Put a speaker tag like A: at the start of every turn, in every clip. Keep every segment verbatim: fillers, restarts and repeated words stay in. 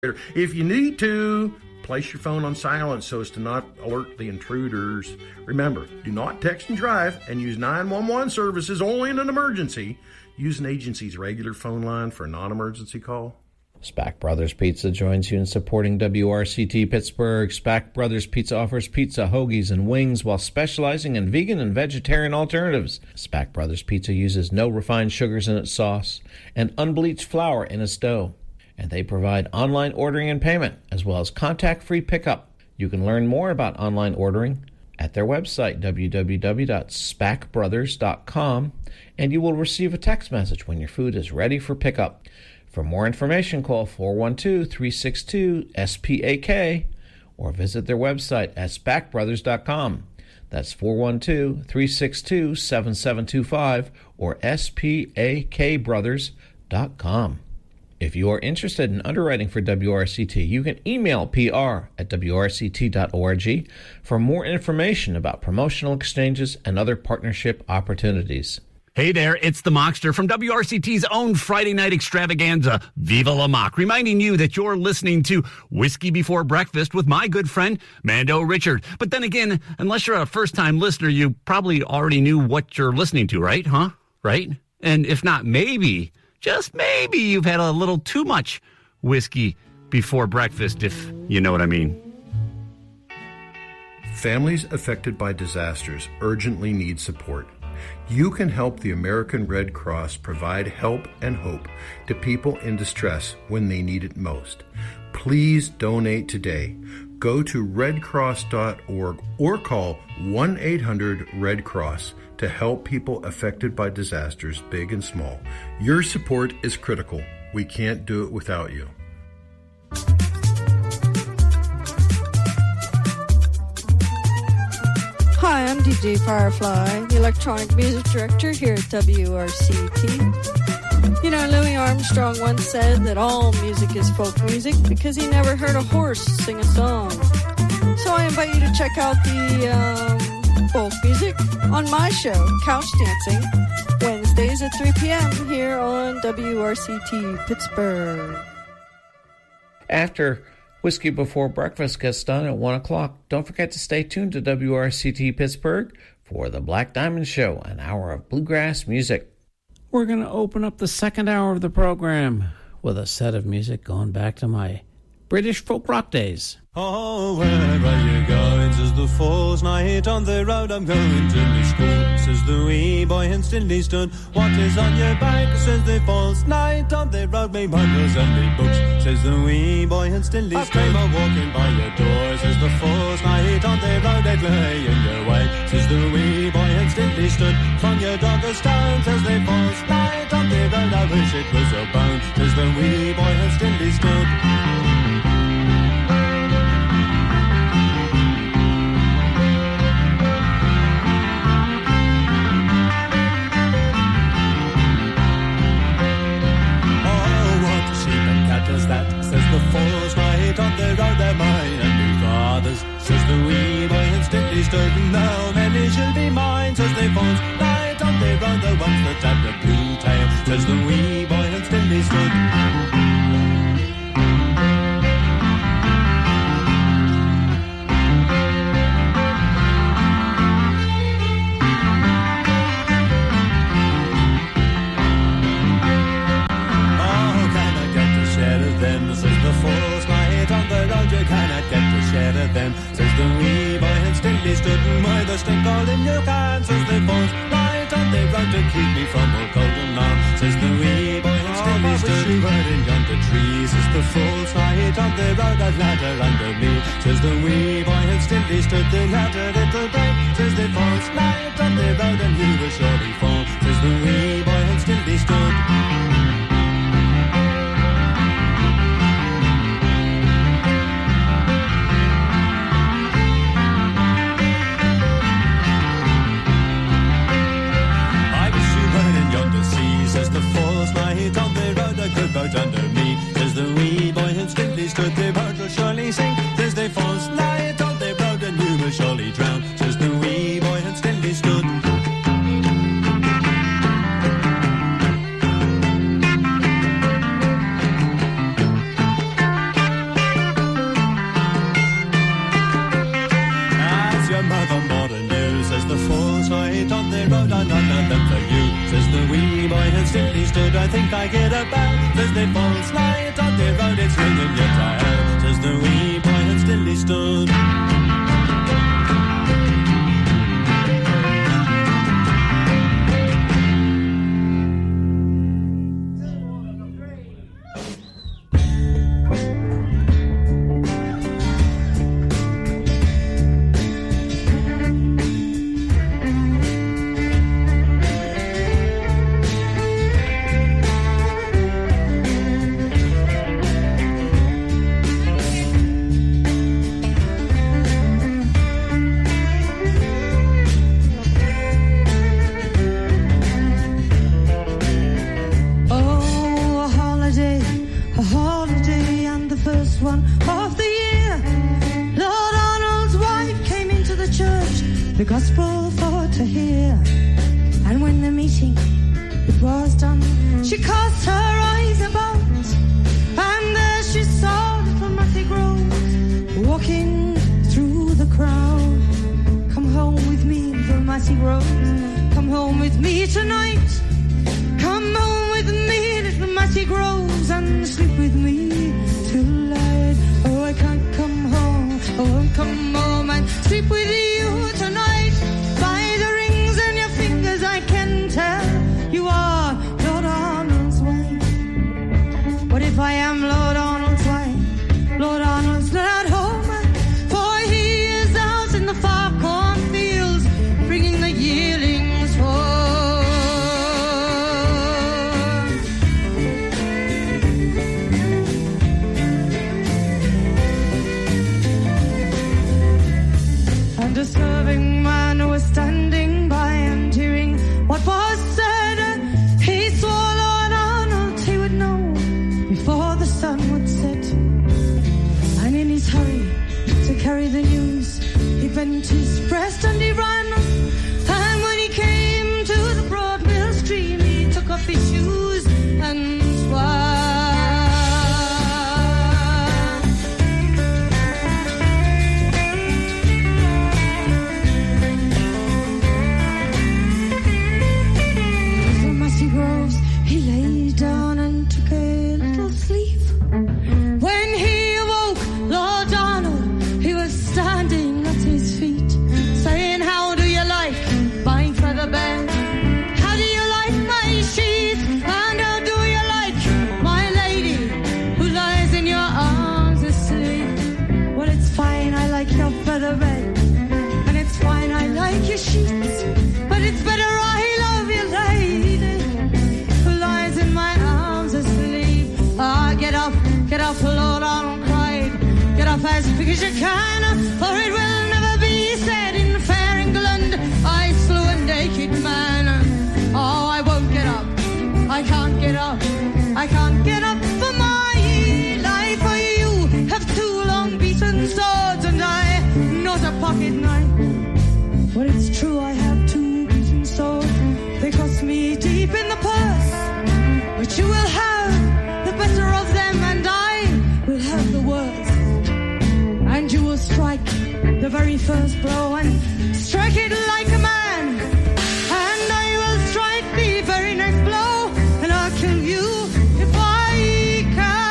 A: If you need to, place your phone on silent so as to not alert the intruders. Remember, do not text and drive, and use nine one one services only in an emergency. Use an agency's regular phone line for a non-emergency call.
B: Spack Brothers Pizza joins you in supporting W R C T Pittsburgh. Spack Brothers Pizza offers pizza, hoagies, and wings while specializing in vegan and vegetarian alternatives. Spack Brothers Pizza uses no refined sugars in its sauce and unbleached flour in its dough. And they provide online ordering and payment, as well as contact-free pickup. You can learn more about online ordering at their website, w w w dot spack brothers dot com, and you will receive a text message when your food is ready for pickup. For more information, call four one two, three six two, S P A K or visit their website at spack brothers dot com. That's four one two, three six two, seven seven two five or S P A K brothers dot com. If you are interested in underwriting for W R C T, you can email P R at w r c t dot org for more information about promotional exchanges and other partnership opportunities.
C: Hey there, it's the Mockster from W R C T's own Friday night extravaganza, Viva La Mock, reminding you that you're listening to Whiskey Before Breakfast with my good friend, Mando Richard. But then again, unless you're a first-time listener, you probably already knew what you're listening to, right? Huh? Right? And if not, maybe... just maybe you've had a little too much whiskey before breakfast, if you know what I mean.
A: Families affected by disasters urgently need support. You can help the American Red Cross provide help and hope to people in distress when they need it most. Please donate today. Go to red cross dot org or call one eight hundred red cross to help people affected by disasters, big and small. Your support is critical. We can't do it without you.
D: Hi, I'm D J Firefly, the electronic music director here at W R C T. You know, Louis Armstrong once said that all music is folk music because he never heard a horse sing a song. So I invite you to check out the um, folk music on my show, Couch Dancing, Wednesdays at three p.m. here on W R C T Pittsburgh.
B: After Whiskey Before Breakfast gets done at one o'clock, don't forget to stay tuned to W R C T Pittsburgh for the Black Diamond Show, an hour of bluegrass music. We're going to open up the second hour of the program with a set of music going back to my British folk rock days.
E: Oh, where are you going? Says the fool's night on the road. I'm going to my school. Says the wee boy and still stood. What is on your back? Says the fool's night on the road. Me bundles and me books. Says the wee boy and still stood. I came a walking by your door. Says the fool's night on the road. I'd lay in your way. Says the wee boy and still stood. From your dogger's town. Says the fool's night on the road. I wish it was a bound. Says the wee boy and still stood. That says the fool's night on the road, they're mine and me father's. Says the wee boy and still stood. Now many shall be mine. Says the fool's night on the road, the ones that have the blue tail. Says the wee boy and still stood. Cannot get to share of them. Says the wee boy and still he stood. Why the stink all in your can? Says the falls right on the ground to keep me from all cold and long. Says the wee boy and still he stood. You were in yonder tree. Says the falls right on the road. That ladder under me. Says the wee boy and still he stood. The ladder it'll break. Says the falls right on the road and you will surely fall. Says the wee boy and still he stood. About under me, says the wee boy and still he stood. The bird will surely sing, says the false light on the road, and you will surely drown, says the wee boy and still he stood. think I get about? Says the false night on the road, it's ringing yet I have. Says the wee boy and still he stood.
F: The gospel for to hear, and when the meeting it was done, she cast her eyes about, and there she saw little Matthew Groves walking through the crowd. Come home with me, little Matthew Groves. Come home with me tonight. Come home with me, little Matthew Groves, and sleep with me till light. Oh, I can't come home. Oh, I'll come home and sleep with you tonight. By the rings in your fingers, I can tell you are Lord Arnold's wife. What if I am Lord Arnold's wife? Lord Arnold's not at home, for he is out in the far cornfields, bringing the yearlings home. And a serving man who was standing by and hearing what was said, he swore Lord Arnold he would know before the sun would set. And in his hurry to carry the news, he bent his breast and he ran. And when he came to the broad mill stream, he took off his shoes and swam. Groves, he lay down and took a little sleep. When he awoke, Lord Arnold, he was standing at his feet, saying, how do you like my feather bed? How do you like my sheets? And how do you like my lady who lies in your arms asleep? Well, it's fine, I like your feather bed, and it's fine, I like your sheets, but it's better I love you, lady. Ah, get up, get up, Lord Arnold cried. Get up as quick as you can, for it will never be said in fair England I slew a naked man. Oh, I won't get up, I can't get up, I can't get up for my life. For you have two long beaten swords and I not a pocket knife. Well, it's true I have two beaten swords, they cost me deep in the purse, but you will have the better of them, and I will have the worst. And you will strike the very first blow, and strike it like a man. And I will strike the very next blow, and I'll kill you if I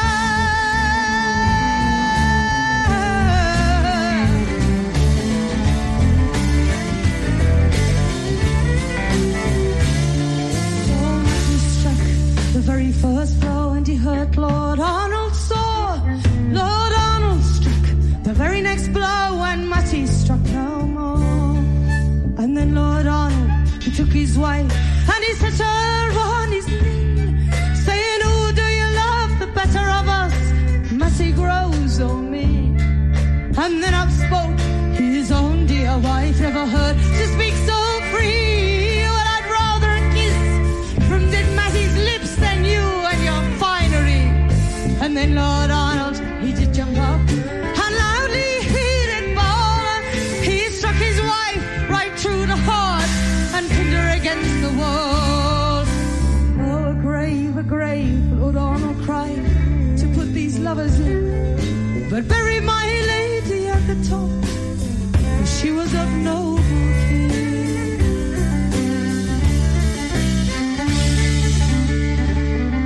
F: can. So he struck the very first blow, and he hurt Lord Arnold sore. Lord Arnold struck the very next blow, and Matty struck no more. And then Lord Arnold, he took his wife, and he set her on his knee, saying, who do you love the better of us, Matty Groves or me? And then up spoke his own dear wife, never heard to speak so free. Well, I'd rather a kiss from dead Matty's lips than you and your finery. And then Lord Arnold, he did jump up, and loudly he did bawl. He struck his wife right through the heart and pinned her against the wall. Oh, a grave, a grave, Lord Arnold cried, to put these lovers in, but bury my lady at the top, for she was of noble kin.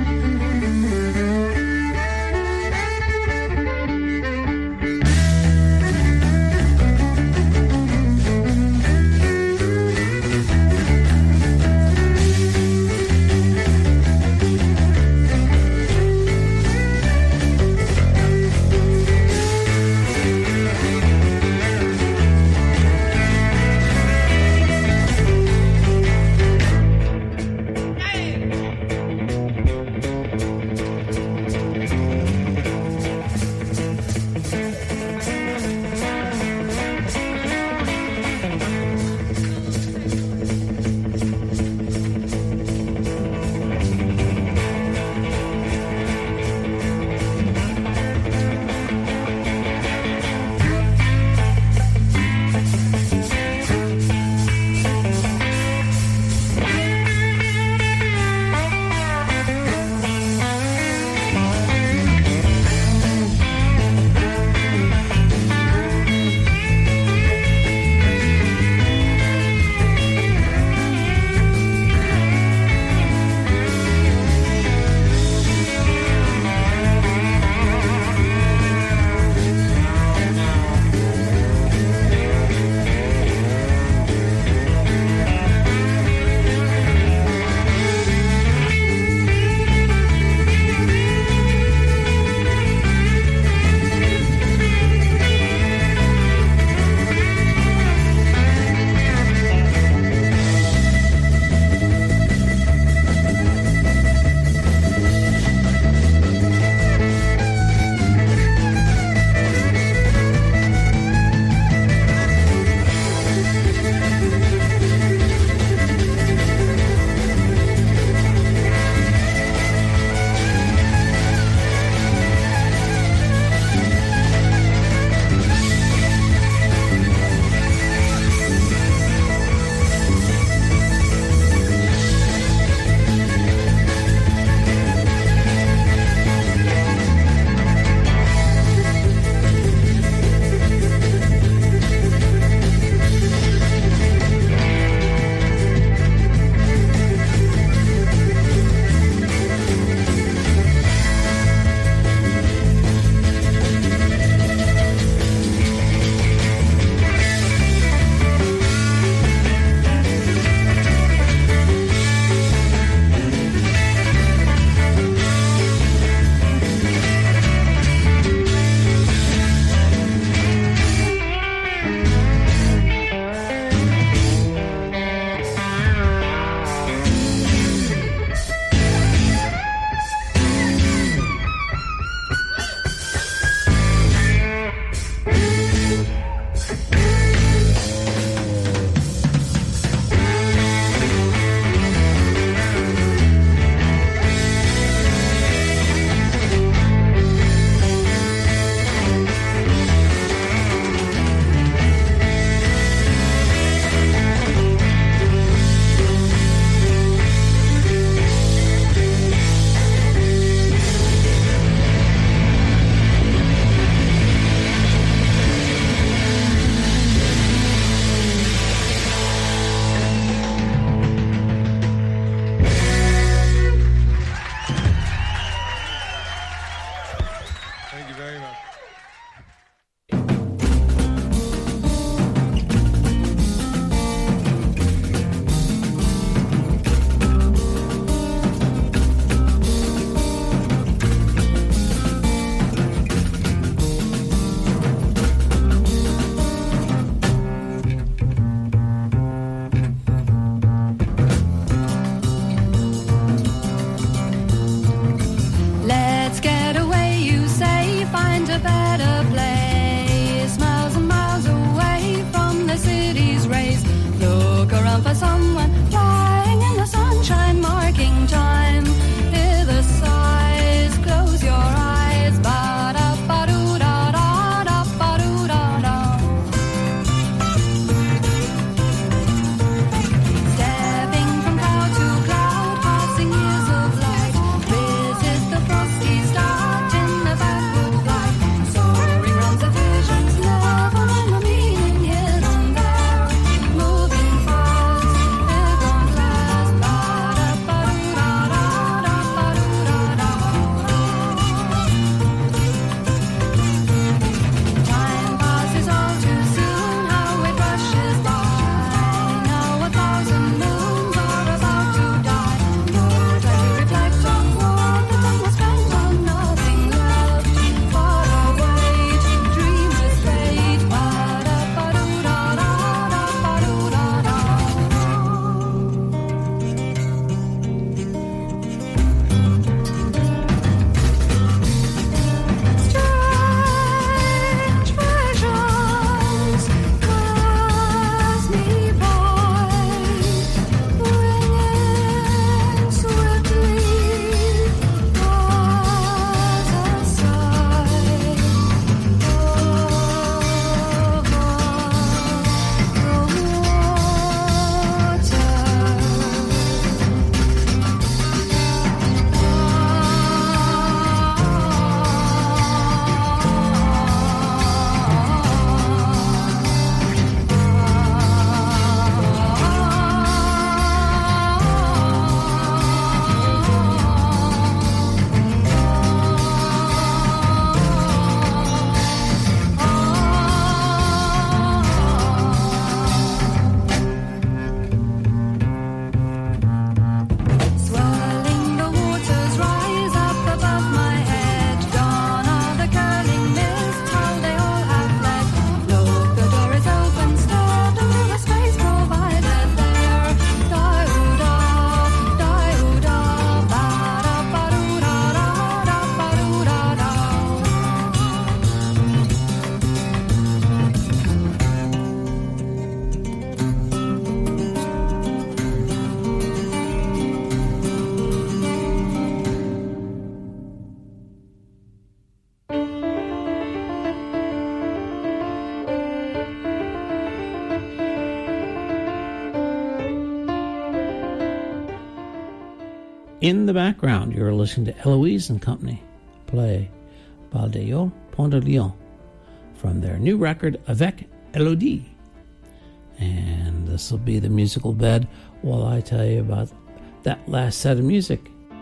G: In the background, you're listening to Eloise and Company play Baldéo Pont de Lyon from their new record Avec Elodie. And this will be the musical bed while I tell you about that last set of music.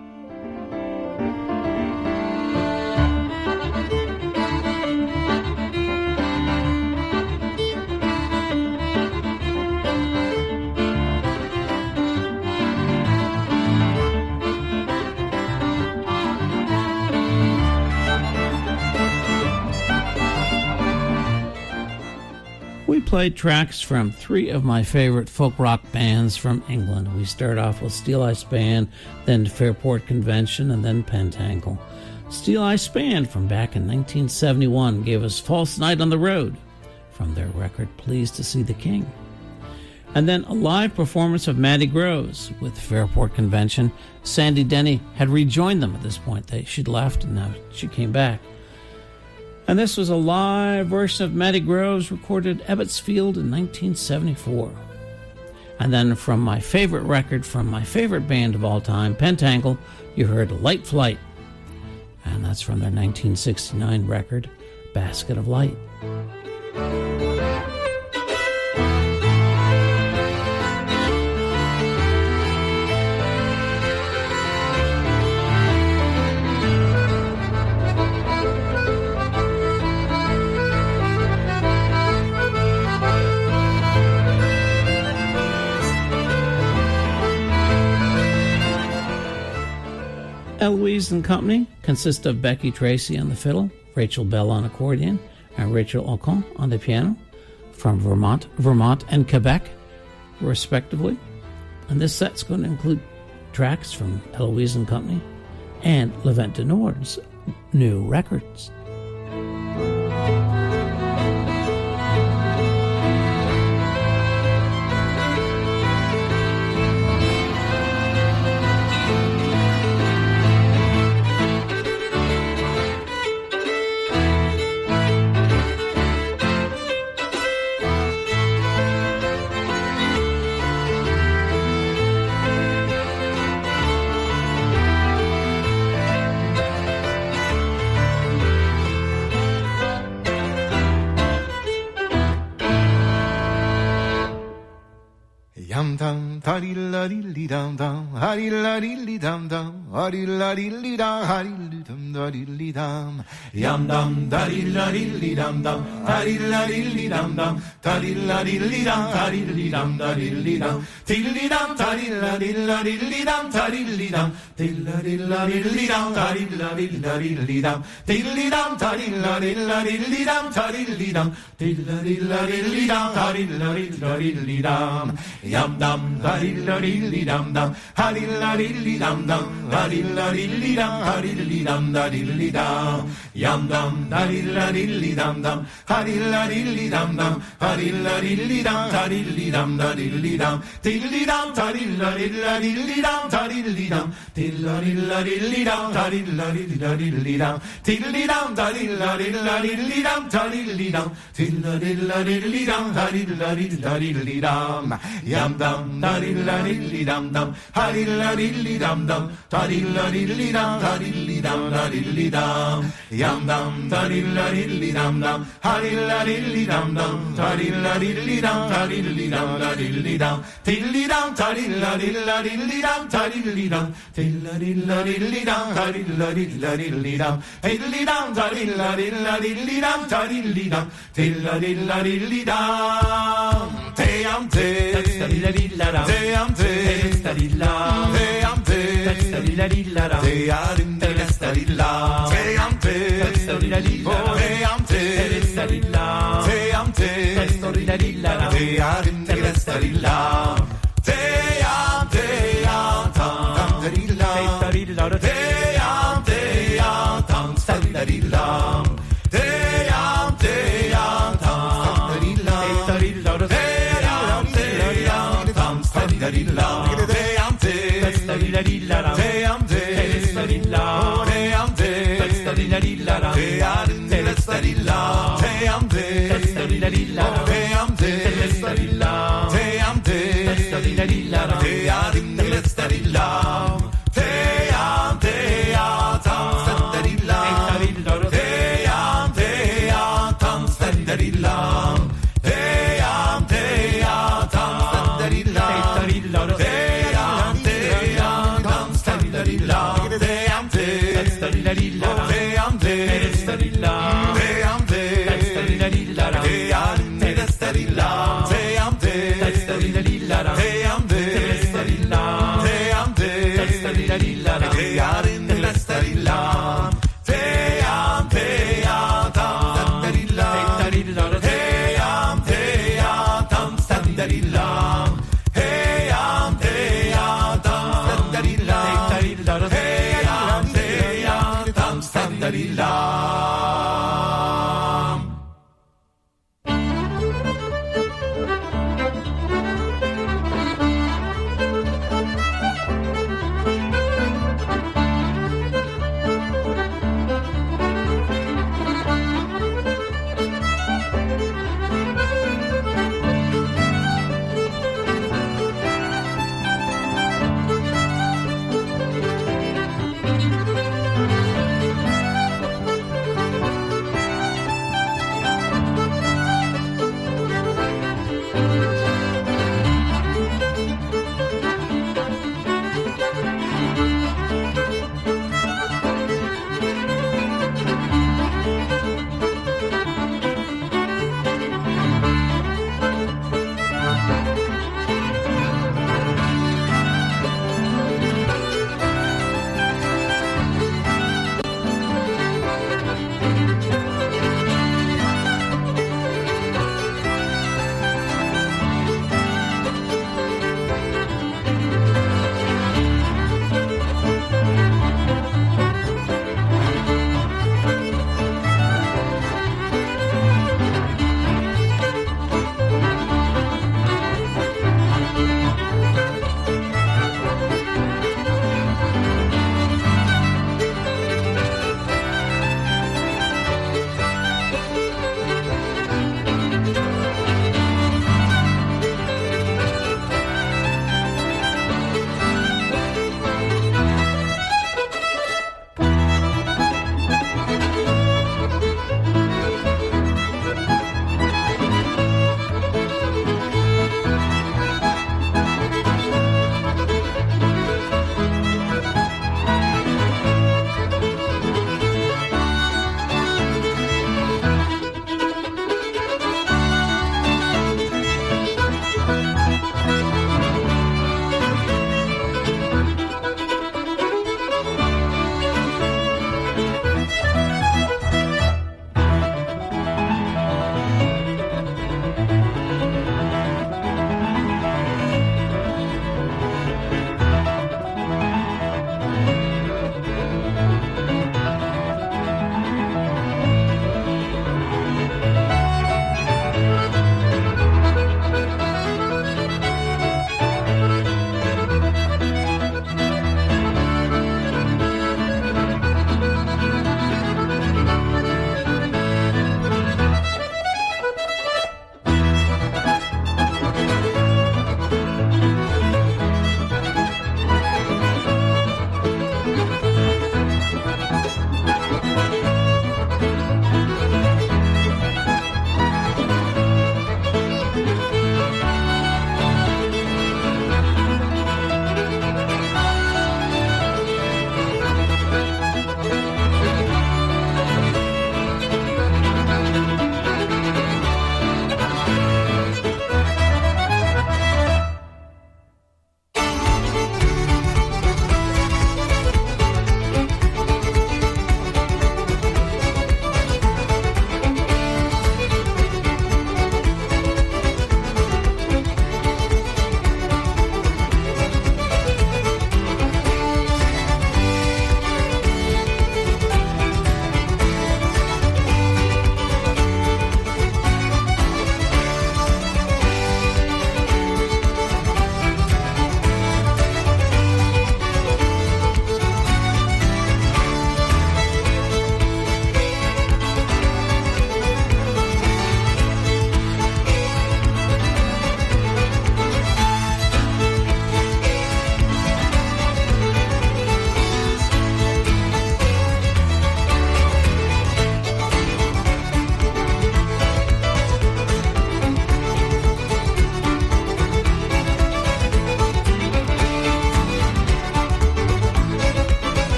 G: We played tracks from three of my favorite folk rock bands from England. We start off with Steel Eye Band, then Fairport Convention, and then Pentangle. Steel Eye Band from back in nineteen seventy-one gave us False Night on the Road from their record Pleased to See the King. And then a live performance of Maddie Groves with Fairport Convention. Sandy Denny had rejoined them at this point. They, she'd left and now she came back. And this was a live version of Maddie Groves recorded at Ebbetsfield in nineteen seventy-four. And then from my favorite record, from my favorite band of all time, Pentangle, you heard Light Flight. And that's from their nineteen sixty-nine record, Basket of Light. Eloise and Company consist of Becky Tracy on the fiddle, Rachel Bell on accordion, and Rachel Ocon on the piano, from Vermont, Vermont and Quebec, respectively. And this set's going to include tracks from Eloise and Company and Levant de Nord's new records.
H: dum dum, hari la dilly dum dum, hari la dilly dum dum, hari la dilly dum, hari dum da dilly dum, yum dum da la dilly dum dum, hari la dilly dum dum, tari la dilly dum, tari dum da dilly dum, tilly dum, tari la dilla dilly dum, tari dum, tilla dilla dilly dum, tari la dilla dilly dum, tilly dum, tari la dilla dilly dum, tari dum, tilla dilla dilly dum, tari la dilla dilly dum, yum dum da dilla dilly dum dum, hari la dilly dum dum, hari la dilly dum, hari dum da dilly dum, yum dum da dilla dilly dum dum, hari la dilly dum dum, hari la dilly dum, hari dum da dilly dum, tilly dum, tari la dilla dilly dum, tari dum, tilla dilla dilly dum, tari la dilla dilly dum, tilly dum, tari la dilla dilly dum, tari dum, tilla dilla dilly dum, tari la dilla dilly dum, yum dum da dilla dilly dum dum, hari la dilly dum dum, tari la dilly dum, tari dum da dilly dum, yum dum da dilla dilly dum dum, hari la dilly dum dum, tari la dilly dum, tari dum da dilly dum, tilly dum, tari la dilla dilly dum, tari dum, tilla dilla dilly dum, tari la dilla dilly dum, tilly dum, tari la dilla dilly dum, tari dum, tilla dilla dilly dum, te am te, te am te, te am te, te arim te stadilla, te am te, te am te, te am te, te arim te stadilla, te am te am tam stadilla, te am te am tam stadilla, te am te am tam stadilla, te am te am tam stadilla, te am te, te am te, te am te, te arim te stadilla, te am te, te am te, te am te, te arim te stadilla, te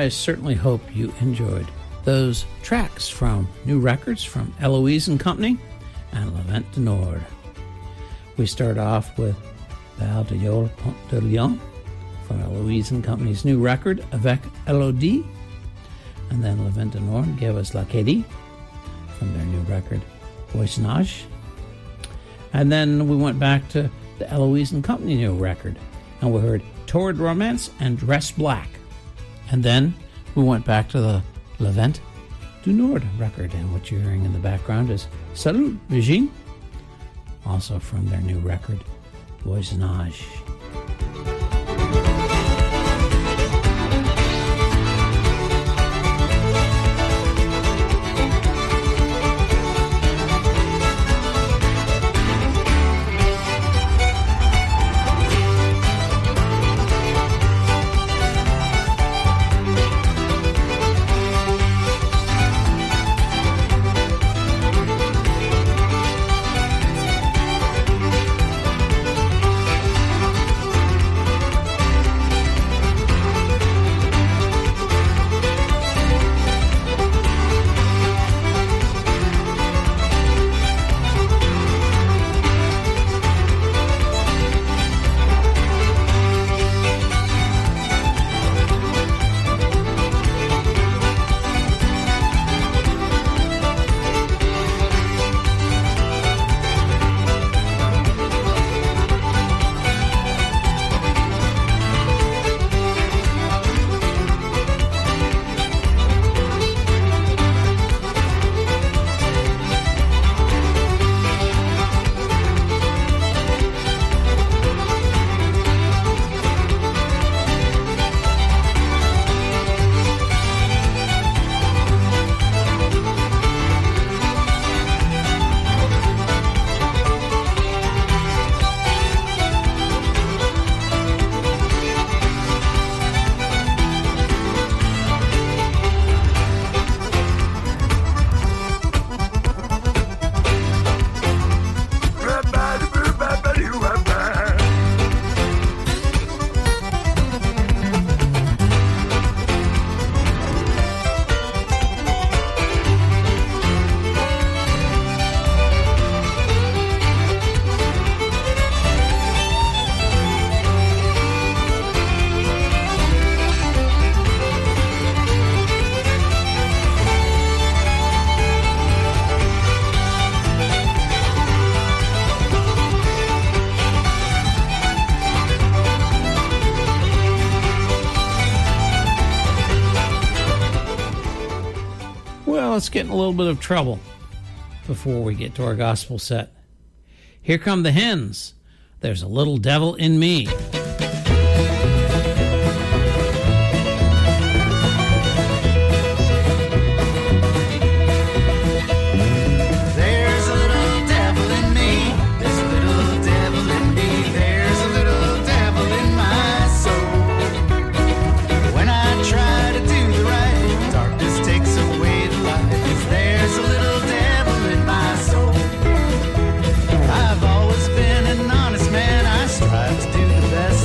G: I certainly hope you enjoyed those tracks from new records from Eloise and Company and Levant du Nord. We start off with Val de Yole Pont de Lyon from Eloise and Company's new record, Avec Elodie. And then Levant du Nord gave us L'Acadie from their new record, Voisinage. And then we went back to the Eloise and Company new record, and we heard Torrid Romance and Dress Black. And then we went back to the Levant du Nord record, and what you're hearing in the background is Salut Virginie, also from their new record, Voisinage. Let's get in a little bit of trouble before we get to our gospel set. Here come the hens. There's a little devil in me.
I: I've always been an honest man. I strive to do the best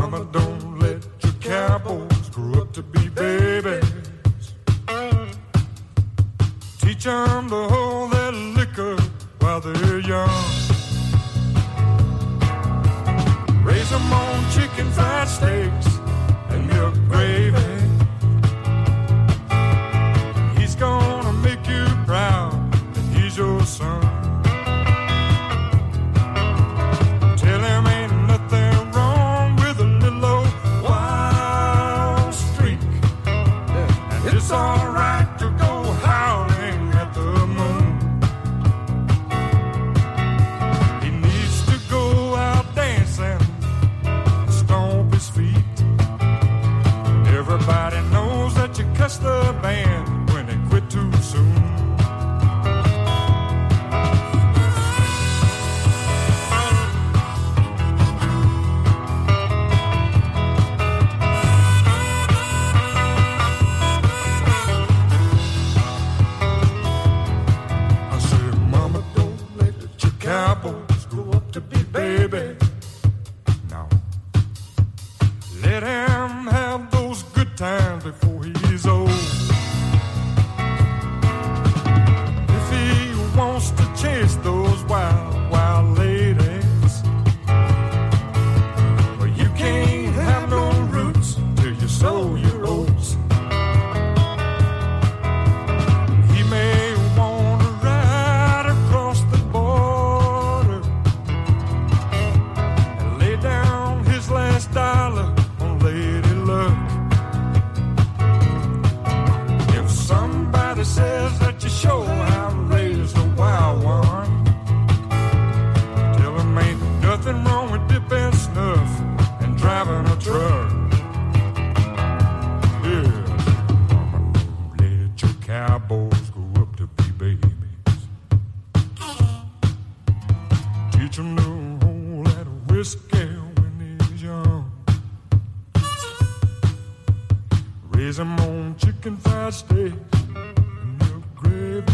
I: Mama, don't let your cowboys grow up to be babies. Teach them to hold their liquor while they're young. Raise them on chicken fried steaks and milk gravy. He's gonna make you proud that he's your son. Tell him ain't nothing wrong with a little old wild streak. And it's alright to go howling at the moon. He needs to go out dancing, stomp his feet. Everybody knows that you cuss the band when they quit too soon. I said, Mama, don't let your cowboys grow up to be babies. No. Let him have those good times before he's old. If he wants to chase those wild, wild ladies, well, you can't have no roots till you sow your oats. He may want to ride across the border and lay down his last dollar on Lady Luck. If somebody says that you show how to raise a wild one, tell him ain't nothing wrong with dipping snuff and driving a truck. Yeah, Mama, don't let your cowboys grow up to be babies. Teach him to hold that whiskey when he's young. Raise him on chicken fried steaks and milk gravy.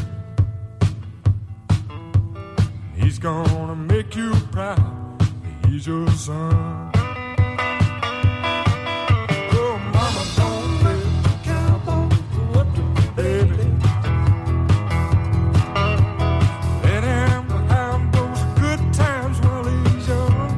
I: He's gonna make you proud. He's your son. Oh, Mama, don't let the cowboy grow up to be baby. Let him have those good times while he's young.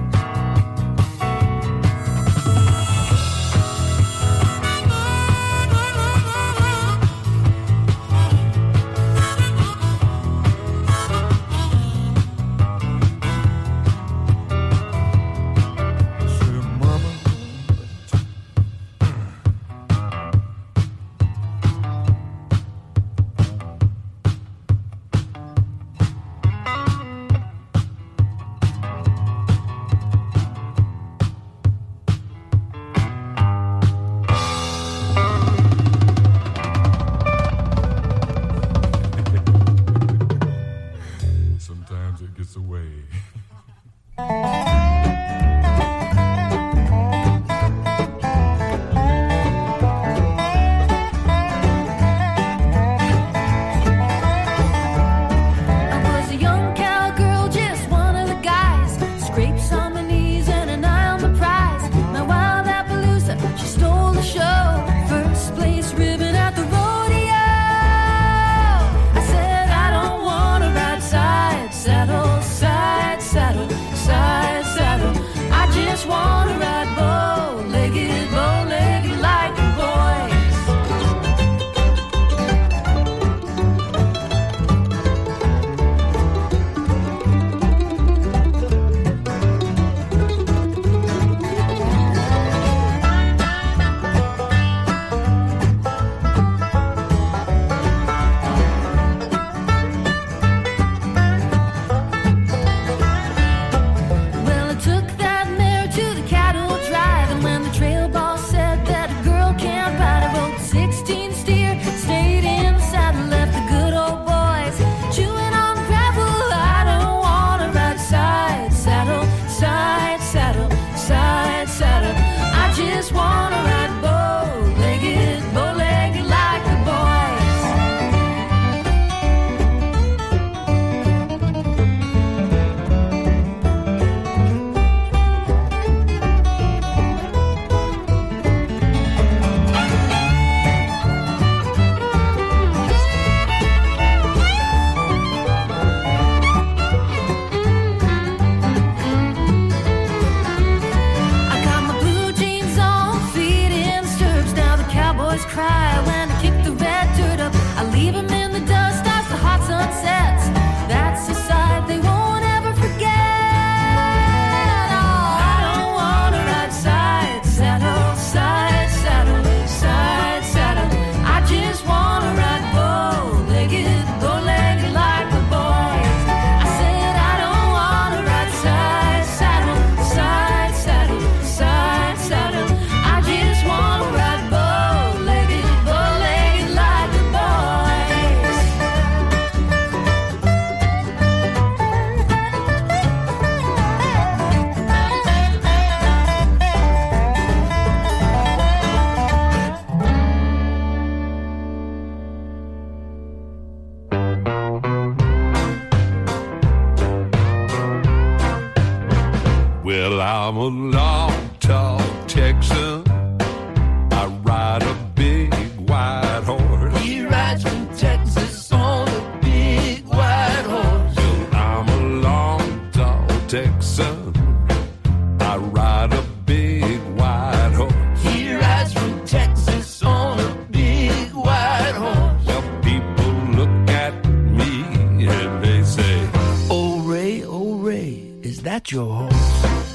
J: a long, tall Texan. I ride a big white horse.
K: He rides from Texas on a big white horse.
J: Well, I'm a long, tall Texan. I ride a big white horse.
K: He rides from Texas on a big white horse.
J: Well, people look at me and they say,
K: "Oh, Ray, oh, Ray, is that your horse?"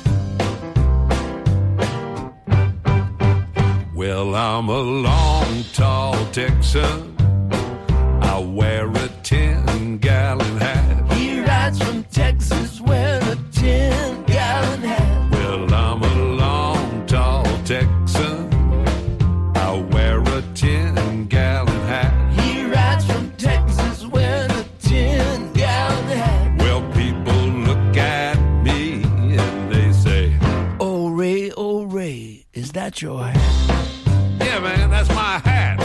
J: Well, I'm a long, tall Texan. I wear a ten-gallon hat.
K: He rides from Texas wearing a ten-gallon hat.
J: Well, I'm a long, tall Texan. I wear a ten-gallon hat.
K: He rides from Texas wearing a ten-gallon hat.
J: Well, people look at me and they say,
K: "Oh, Ray, oh, Ray, is that your hat?"
J: "Yeah, man, that's my hat."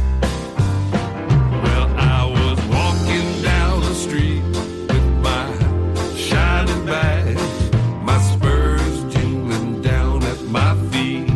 J: Well, I was walking down the street with my shining bag, my spurs jingling down at my feet.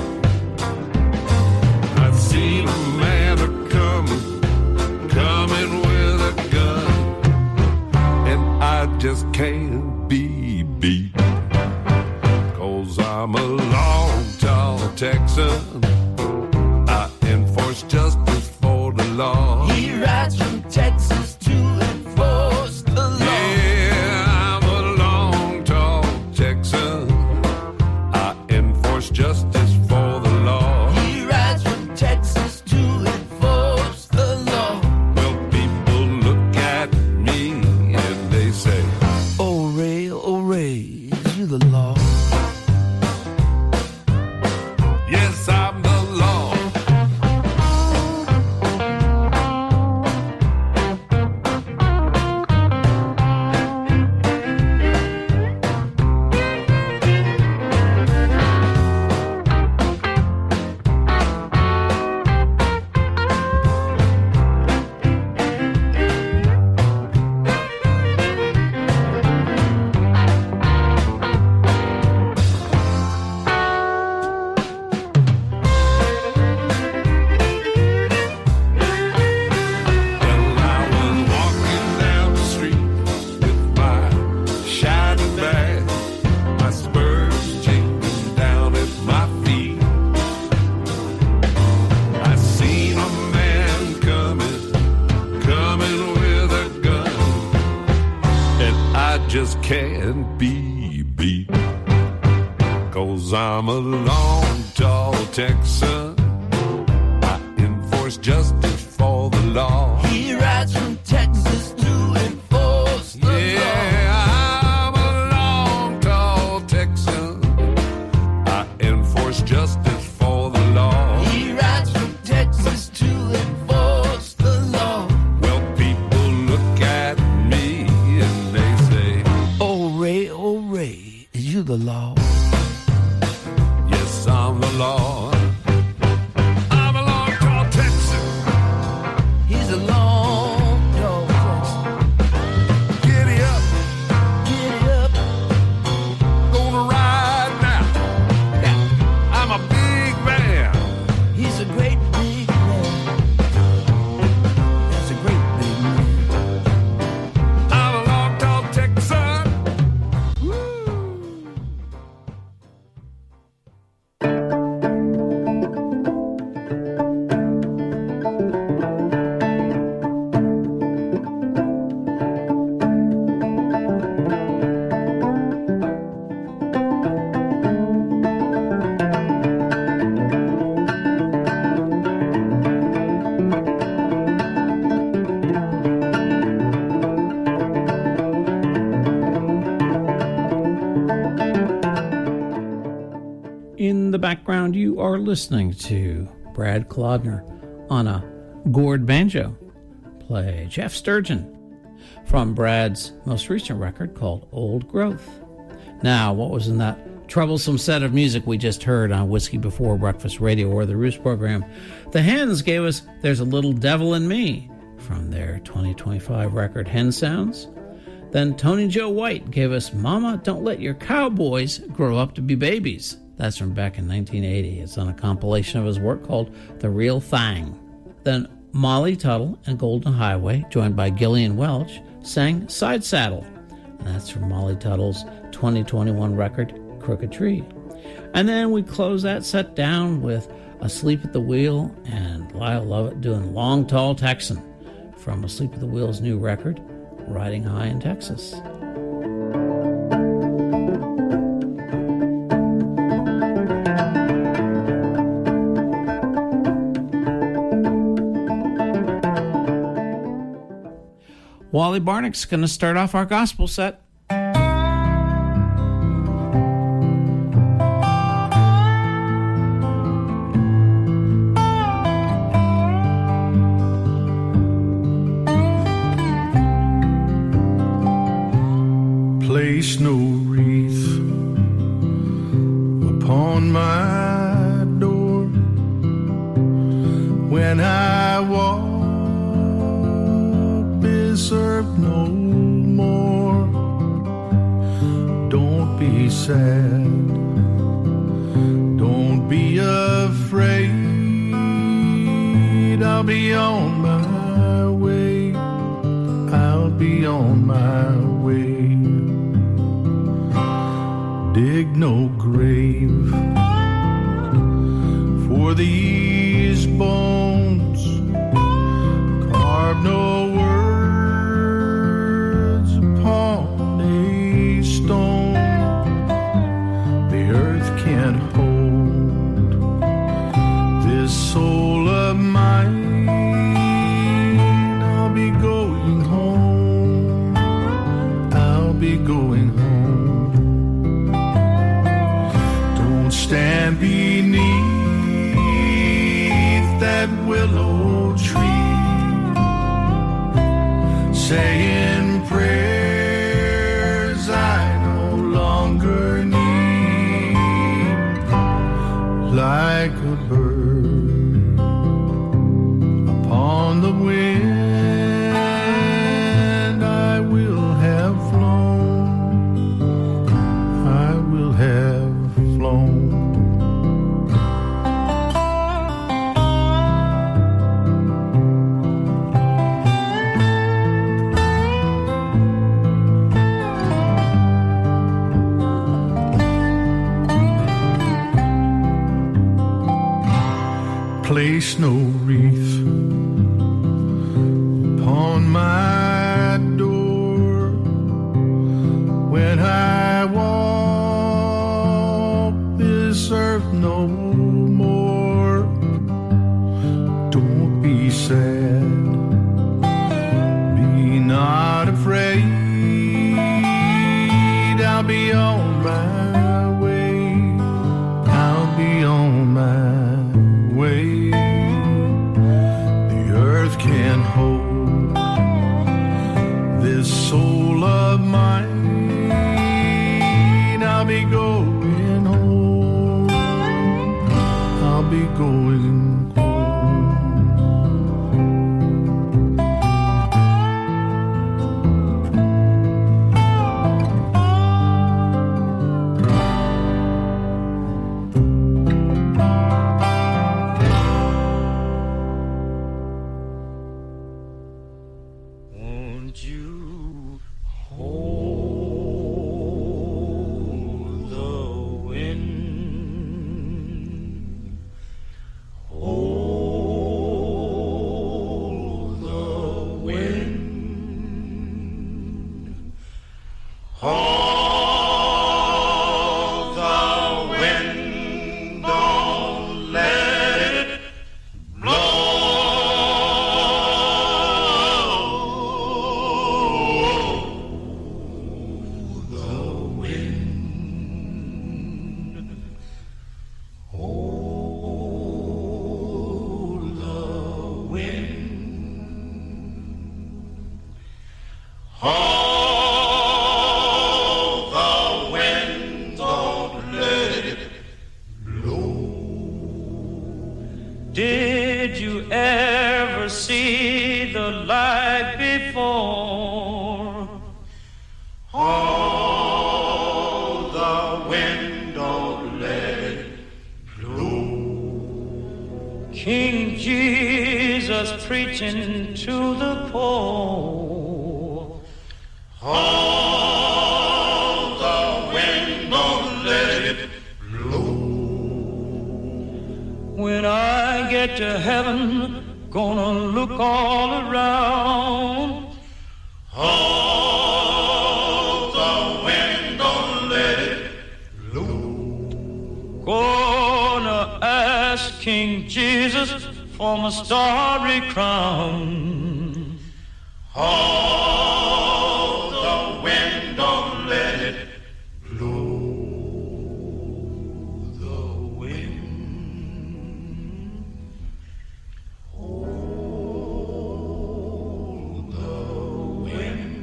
J: I seen a man a-coming, coming with a gun, and I just can't be beat. 'Cause I'm a long, tall Texan. I enforce justice for the law.
K: He rides from Texas to enforce the law.
J: Yeah, I'm a long, tall Texan. I enforce justice for the law.
K: He rides from Texas to enforce the law.
J: Well, people look at me and they say,
K: "Oh, Ray, oh, Ray, is you the law?"
J: yes, I'm the law. Well, I was walking down the street with my shining bag, my spurs jingling down at my feet. I seen a man coming, coming with a gun, and I just can't be beat. 'Cause I'm a long, tall Texan. I enforce justice for the law.
K: He rides from Texas to enforce the law.
J: Yeah, I'm a long, tall Texan. I enforce justice for the law.
K: He rides from Texas to enforce the law.
J: Well, people look at me and they say,
K: "Oh, Ray, oh, Ray, is you the law?"
J: yes, I'm the law. I'm a long, tall Texan.
K: He's a long dog Texan.
J: Giddy up,
K: Giddy up,
J: gonna ride now. I'm a big man.
K: he's a great big man. He's a great big man.
J: I'm a long, tall Texan.
G: In the background, you are listening to Brad Clodner on a gourd banjo play Jeff Sturgeon from Brad's most recent record called Old Growth. Now, what was in that troublesome set of music we just heard on Whiskey Before Breakfast Radio or the Roost program? The Hens gave us There's a Little Devil in Me from their twenty twenty-five record Hen Sounds. Then Tony Joe White gave us Mama, Don't Let Your Cowboys Grow Up to Be Babies. That's from back in nineteen eighty. It's on a compilation of his work called The Real Thing. Then Molly Tuttle and Golden Highway, joined by Gillian Welch, sang Side Saddle. And that's from Molly Tuttle's twenty twenty-one record, Crooked Tree. And then we close that set down with Asleep at the Wheel and Lyle Lovett doing Long Tall Texan from Asleep at the Wheel's new record, Riding High in Texas. Wally Barnick's going to start off our gospel set.
H: Place no wreath upon my door when I walk, serve no more. Don't be sad, don't be afraid. I'll be on my way, I'll be on my way. Dig no grave for these bones, carve no words upon a stone. The earth can't hold this soul of mine. I'll be going home, I'll be going home. Don't stand beneath that willow tree saying prayers I no longer need. Like a bird upon the wind, I will have flown, I will have flown. Place no wreath upon my door when I walk this earth no more. Don't be sad, be not afraid. I'll be on my way, I'll be on my way. The earth can't hold this soul of mine. I'll be going home, I'll be going home.
K: Won't you hold the wind? Hold the wind. Hold the wind. Don't let it blow. Hold the wind, don't let it blow. Did you ever see the light before?
L: King Jesus preaching to the poor.
I: Hold the wind, don't let it blow.
L: When I get to heaven, gonna look all around.
I: Hold the wind, don't let it blow.
L: Gonna ask King Jesus for my starry crown.
I: Hold the wind, don't let it blow. The wind. Hold the wind.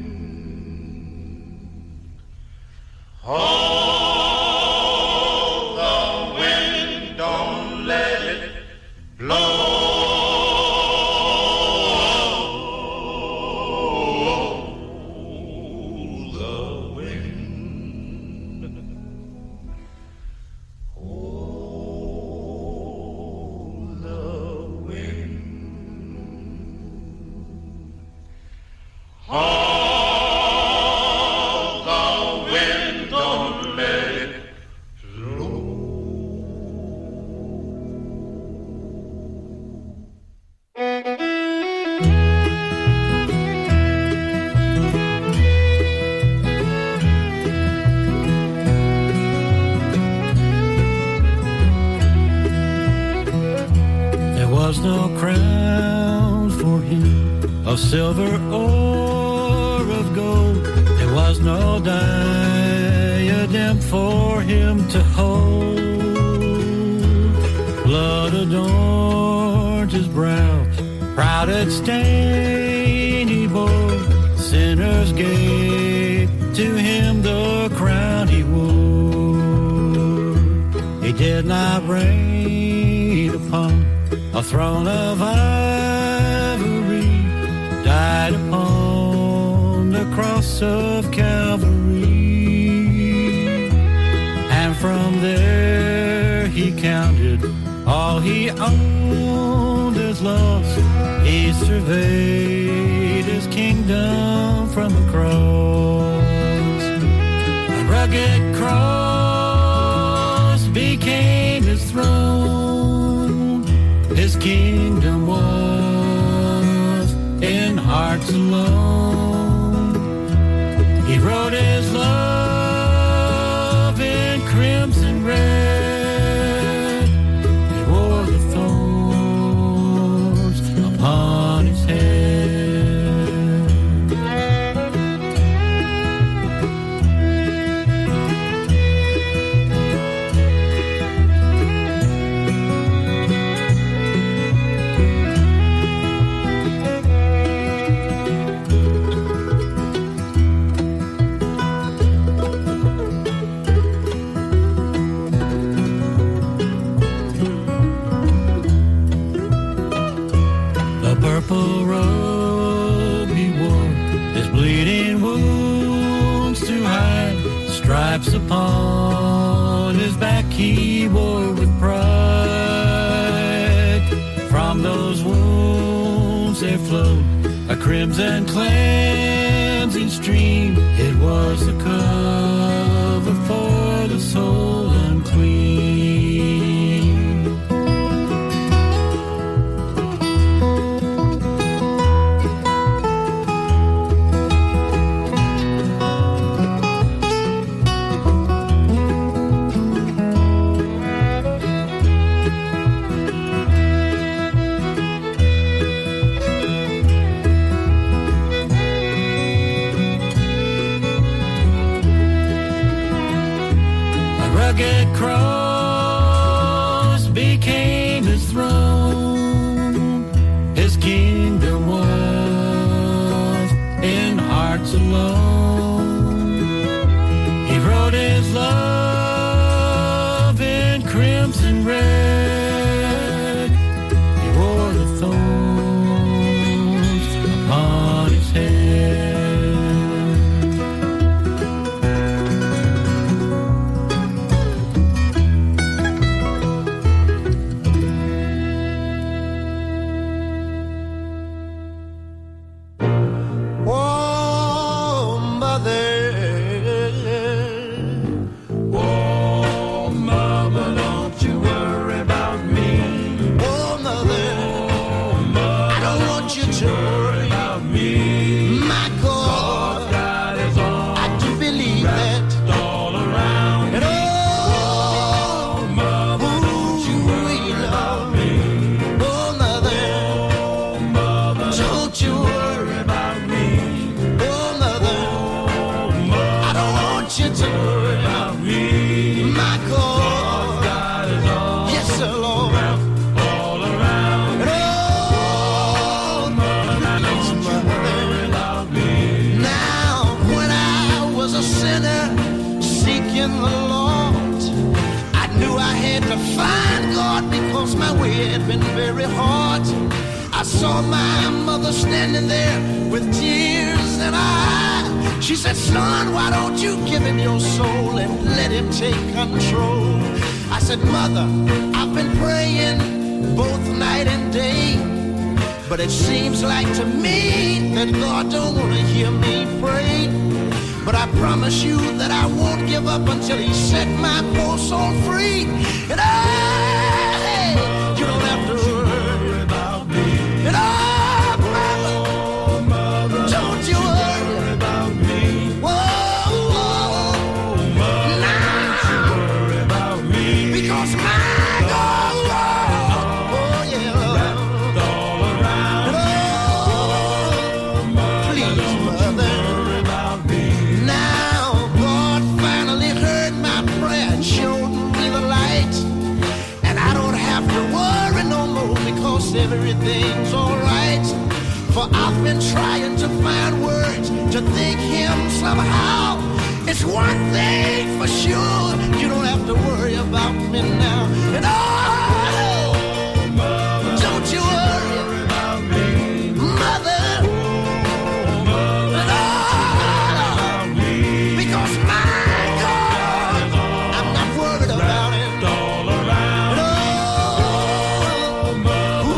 I: Hold the wind, don't let it blow.
M: Silver or of gold, there was no diadem for him to hold. Blood adorned his brow, proud at stain he bore. Sinners gave to him the crown he wore. He did not reign upon a throne of ivory, died upon the cross of Calvary, and from there he counted all he owned as lost. He surveyed his kingdom from the cross. A rugged cross became his throne. His kingdom was in hearts alone. He wrote his love in crimson red. He wore the thorns upon his head. Purple robe he wore, his bleeding wounds to hide. Stripes upon his back he wore with pride. From those wounds there flowed a crimson cleansing stream. It was the cover for the soul unclean. Rugged cross became his throne. His kingdom was in hearts alone. He wrote his love in crimson red. He wore the thorns upon his head.
K: to find God because my way had been very hard. I saw my mother standing there with tears in her eyes. She said, son, why don't you give him your soul and let him take control? I said, Mother, I've been praying both night and day, but it seems like to me that God don't want to hear me pray. But I promise you that I won't give up until he set my poor soul free. And I, you don't have to worry about me. And I, oh, mother, don't you worry about me. Whoa, whoa, mother, now, don't you worry about me. Because my God, oh, oh yeah, wrapped all around. Oh, mother, please, mother. Everything's alright, for I've been trying to find words to thank him somehow. It's one thing for sure, you don't have to worry about me now. And oh, mother, don't you worry about me, mother. Oh, mother, and oh, about me. Because my God, I'm not worried about it. All around. And oh, mother,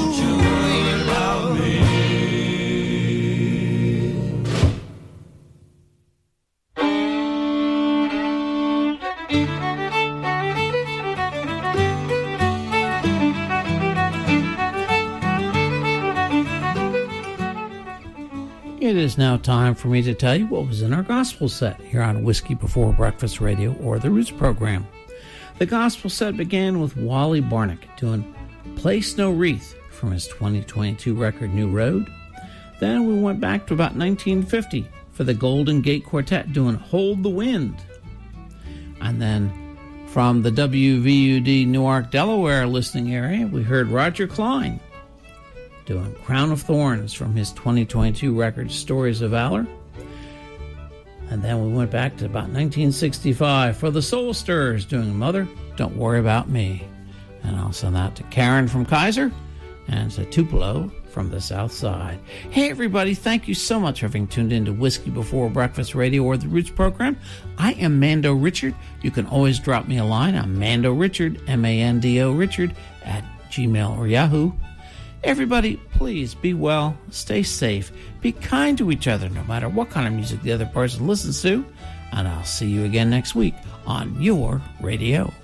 G: It is now time for me to tell you what was in our gospel set here on Whiskey Before Breakfast Radio, or the Roots program. The gospel set began with Wally Barnick doing Place No Wreath from his twenty twenty-two record New Road. Then we went back to about nineteen fifty for the Golden Gate Quartet doing Hold the Wind. And then from the W V U D Newark, Delaware listening area, we heard Roger Klein doing Crown of Thorns from his twenty twenty-two record Stories of Valor. And then we went back to about nineteen sixty-five for the Soul Stirrers doing Mother, Don't Worry About Me. And I'll send that to Karen from Kaiser and to Tupelo from the South Side. Hey everybody, thank you so much for having tuned in to Whiskey Before Breakfast Radio, or the Roots program. I am Mando Richard. You can always drop me a line. I'm Mando Richard, M A N D O Richard, at Gmail or Yahoo. Everybody, please be well, stay safe, be kind to each other no matter what kind of music the other person listens to, and I'll see you again next week on your radio.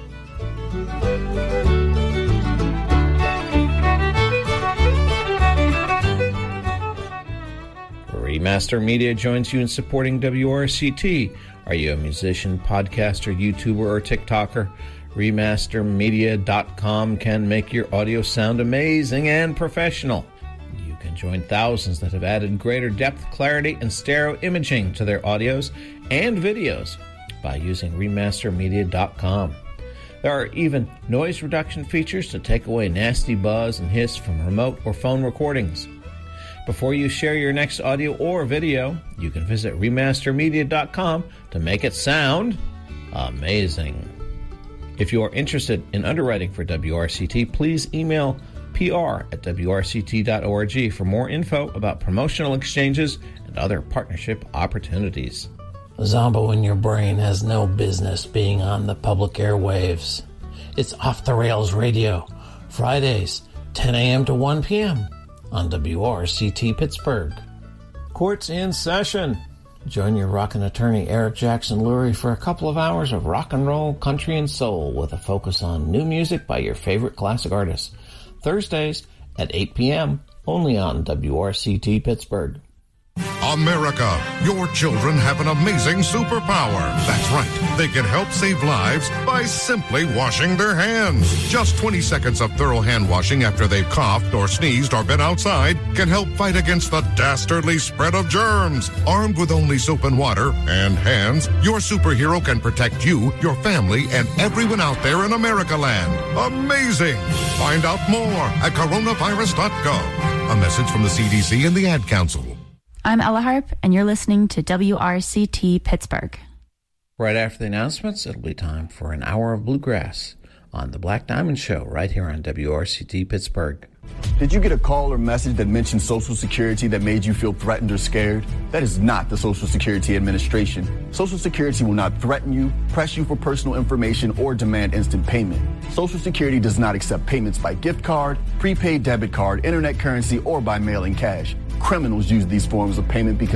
B: Remaster Media joins you in supporting W R C T. Are you a musician, podcaster, YouTuber, or TikToker? Remaster Media dot com can make your audio sound amazing and professional. You can join thousands that have added greater depth, clarity, and stereo imaging to their audios and videos by using Remaster Media dot com. There are even noise reduction features to take away nasty buzz and hiss from remote or phone recordings. Before you share your next audio or video, you can visit Remaster Media dot com to make it sound amazing. If you are interested in underwriting for W R C T, please email P R at W R C T dot org for more info about promotional exchanges and other partnership opportunities.
G: Zombo in your brain has no business being on the public airwaves. It's Off the Rails Radio, Fridays, ten a.m. to one p.m. on W R C T Pittsburgh. Court's in session. Join your rockin' attorney Eric Jackson Lurie for a couple of hours of rock and roll, country, and soul with a focus on new music by your favorite classic artists. Thursdays at eight p.m. only on W R C T Pittsburgh.
N: America, your children have an amazing superpower. That's right. They can help save lives by simply washing their hands. Just twenty seconds of thorough hand washing after they've coughed or sneezed or been outside can help fight against the dastardly spread of germs. Armed with only soap and water and hands, your superhero can protect you, your family, and everyone out there in America land. Amazing! Find out more at coronavirus dot gov. A message from the C D C and the Ad Council.
O: I'm Ella Harp, and you're listening to W R C T Pittsburgh.
B: Right after the announcements, it'll be time for an hour of bluegrass on The Black Diamond Show right here on W R C T Pittsburgh.
P: Did you get a call or message that mentioned Social Security that made you feel threatened or scared? That is not the Social Security Administration. Social Security will not threaten you, press you for personal information, or demand instant payment. Social Security does not accept payments by gift card, prepaid debit card, internet currency, or by mailing cash. Criminals use these forms of payment because